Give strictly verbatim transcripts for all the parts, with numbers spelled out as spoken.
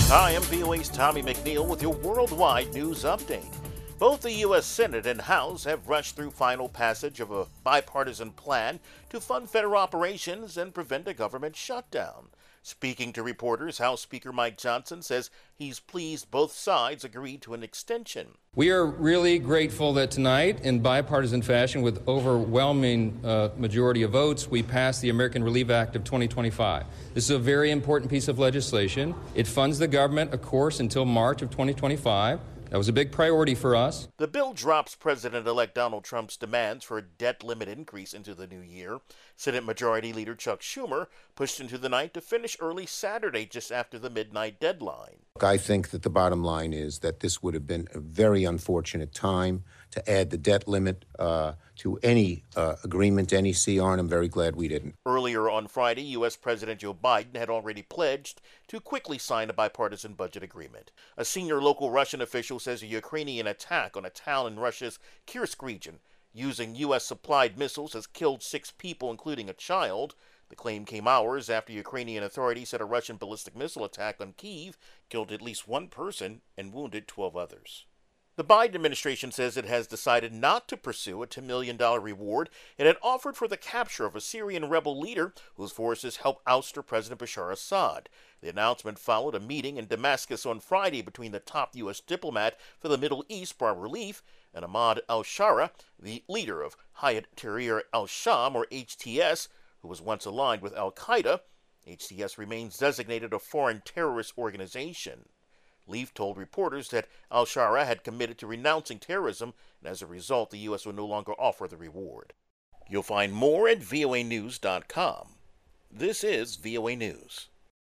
Hi, I'm V O A's Tommy McNeil with your worldwide news update. Both the U S Senate and House have rushed through final passage of a bipartisan plan to fund federal operations and prevent a government shutdown. Speaking to reporters, House Speaker Mike Johnson says he's pleased both sides agreed to an extension. We are really grateful that tonight, in bipartisan fashion, with overwhelming uh, majority of votes, we passed the American Relief Act of twenty twenty-five. This is a very important piece of legislation. It funds the government, of course, until March of twenty twenty-five. That was a big priority for us. The bill drops President-elect Donald Trump's demands for a debt limit increase into the new year. Senate Majority Leader Chuck Schumer pushed into the night to finish early Saturday just after the midnight deadline. I think that the bottom line is that this would have been a very unfortunate time to add the debt limit uh, to any uh, agreement, any C R, and I'm very glad we didn't. Earlier on Friday, U S President Joe Biden had already pledged to quickly sign a bipartisan budget agreement. A senior local Russian official says a Ukrainian attack on a town in Russia's Kursk region using U S-supplied missiles has killed six people, including a child. The claim came hours after Ukrainian authorities said a Russian ballistic missile attack on Kyiv killed at least one person and wounded twelve others. The Biden administration says it has decided not to pursue a ten million dollars reward it had offered for the capture of a Syrian rebel leader whose forces helped oust President Bashar Assad. The announcement followed a meeting in Damascus on Friday between the top U S diplomat for the Middle East, Barbara Leaf, and Ahmad al-Shara, the leader of Hayat Tahrir al-Sham, or H T S, who was once aligned with al-Qaeda. H T S remains designated a foreign terrorist organization. Leaf told reporters that al-Shara had committed to renouncing terrorism, and as a result, the U S will no longer offer the reward. You'll find more at V O A news dot com. This is V O A News.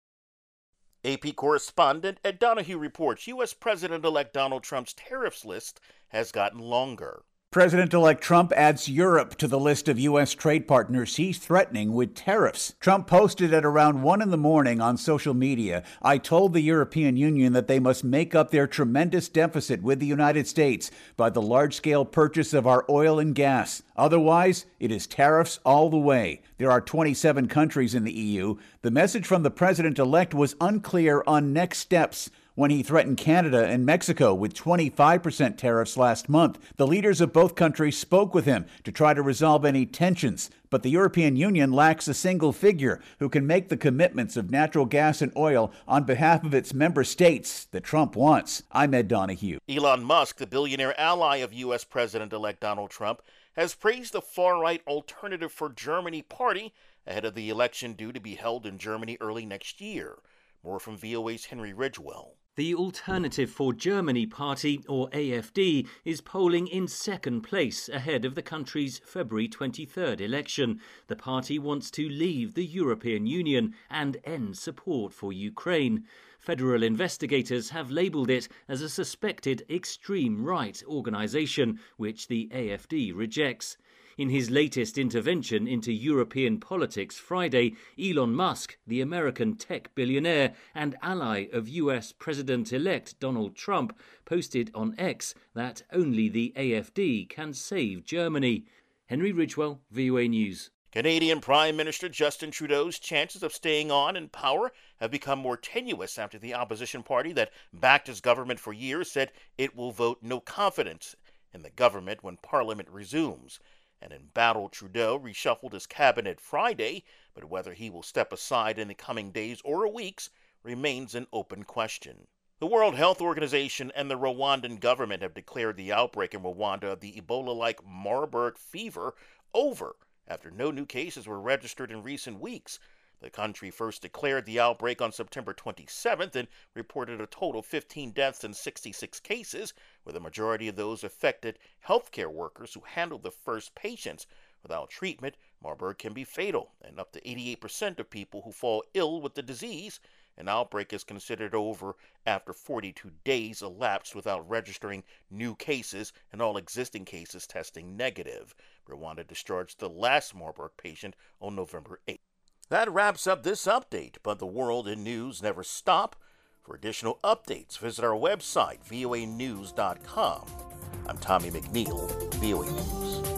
A P correspondent Ed Donahue reports U S President-elect Donald Trump's tariffs list has gotten longer. President-elect Trump adds Europe to the list of U S trade partners he's threatening with tariffs. Trump posted at around one in the morning on social media, "I told the European Union that they must make up their tremendous deficit with the United States by the large-scale purchase of our oil and gas. Otherwise, it is tariffs all the way." There are twenty-seven countries in the E U. The message from the president-elect was unclear on next steps when he threatened Canada and Mexico with twenty-five percent tariffs last month. The leaders of both countries spoke with him to try to resolve any tensions, but the European Union lacks a single figure who can make the commitments of natural gas and oil on behalf of its member states that Trump wants. I'm Ed Donahue. Elon Musk, the billionaire ally of U S President-elect Donald Trump, has praised the far-right Alternative for Germany party ahead of the election due to be held in Germany early next year. More from V O A's Henry Ridgewell. The Alternative for Germany party, or A F D, is polling in second place ahead of the country's February twenty-third election. The party wants to leave the European Union and end support for Ukraine. Federal investigators have labelled it as a suspected extreme right organisation, which the A F D rejects. In his latest intervention into European politics Friday, Elon Musk, the American tech billionaire and ally of U S President-elect Donald Trump, posted on X that only the A F D can save Germany. Henry Ridgewell, V O A News. Canadian Prime Minister Justin Trudeau's chances of staying on in power have become more tenuous after the opposition party that backed his government for years said it will vote no confidence in the government when Parliament resumes. An embattled Trudeau reshuffled his cabinet Friday, but whether he will step aside in the coming days or weeks remains an open question. The World Health Organization and the Rwandan government have declared the outbreak in Rwanda of the Ebola-like Marburg fever over after no new cases were registered in recent weeks. The country first declared the outbreak on September twenty-seventh and reported a total of fifteen deaths and sixty-six cases, with the majority of those affected healthcare workers who handled the first patients. Without treatment, Marburg can be fatal, and up to eighty-eight percent of people who fall ill with the disease. An outbreak is considered over after forty-two days elapsed without registering new cases and all existing cases testing negative. Rwanda discharged the last Marburg patient on November eighth. That wraps up this update, but the world and news never stop. For additional updates, visit our website, V O A news dot com. I'm Tommy McNeil, V O A News.